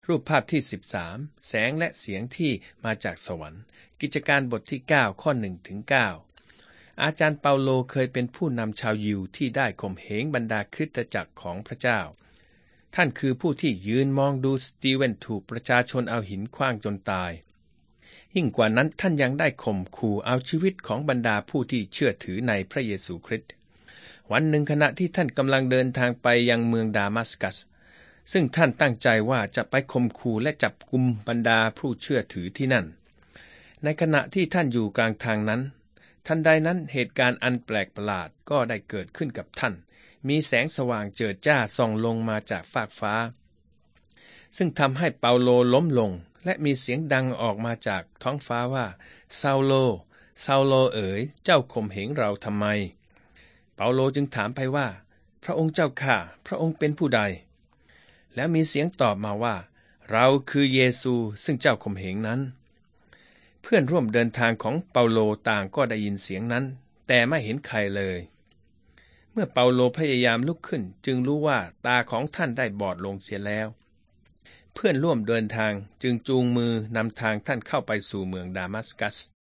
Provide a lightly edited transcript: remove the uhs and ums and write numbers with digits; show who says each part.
Speaker 1: รูปภาพที่13แสงและเสียงที่มาจากสวรรค์กิจการบทที่9ข้อ1ถึง9อาจารย์เปาโลเคยเป็นผู้นำชาวยิวที่ได้ข่มเหงบรรดาคริสตจักรของพระเจ้าท่านคือผู้ที่ยืนมองดูสตีเวนถูกประชาชนเอาหินขว้างจนตายยิ่งกว่านั้นท่านยังได้ข่มขู่เอาชีวิตของบรรดาผู้ที่เชื่อถือในพระเยซูคริสต์วันหนึ่งขณะที่ท่านกำลังเดินทางไปยังเมืองดามัสกัสซึ่งท่านตั้งใจว่าจะไปข่มขู่และจับกุมบรรดาผู้เชื่อถือที่นั่นในขณะที่ท่านอยู่กลางทางนั้นทันใดนั้นเหตุการณ์อันแปลกประหลาดก็ได้เกิดขึ้นกับท่านมีแสงสว่างเจิดจ้าส่องลงมาจากฟากฟ้าซึ่งทำให้เปาโลล้มลงและมีเสียงดังออกมาจากท้องฟ้าว่าซาโลซาโลเอ๋ยเจ้าข่มเหงเราทำไมเปาโลจึงถามไปว่าพระองค์เจ้าข้าพระองค์เป็นผู้ใดแล้วมีเสียงตอบมาว่าเราคือเยซูซึ่งเจ้าข่มเหงนั้นเพื่อนร่วมเดินทางของเปาโลต่างก็ได้ยินเสียงนั้นแต่ไม่เห็นใครเลยเมื่อเปาโลพยายามลุกขึ้นจึงรู้ว่าตาของท่านได้บอดลงเสียแล้วเพื่อนร่วมเดินทางจึงจูงมือนำทางท่านเข้าไปสู่เมืองดามัสกัส